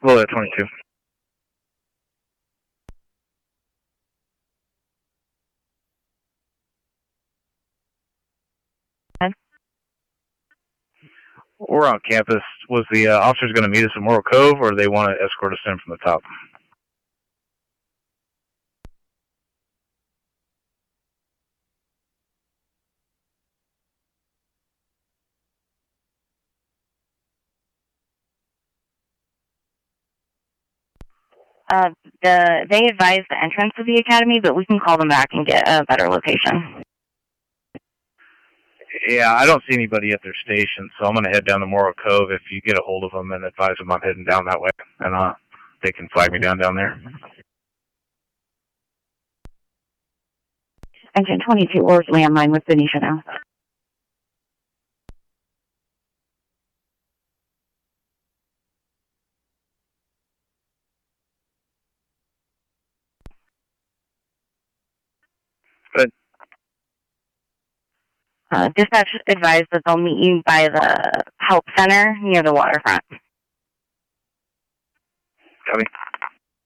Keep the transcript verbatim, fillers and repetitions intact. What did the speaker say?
Bullet twenty-two. We're on campus. Was the uh, officers going to meet us at Morro Cove, or do they want to escort us in from the top? Uh, the, they advise the entrance of the academy, but we can call them back and get a better location. Yeah, I don't see anybody at their station, so I'm going to head down to Morro Cove. If you get a hold of them and advise them I'm heading down that way, and uh, they can flag me down down there. Engine twenty-two, or landline with Benicia now. Good. Uh, dispatch advised that they'll meet you by the help center near the waterfront. Copy.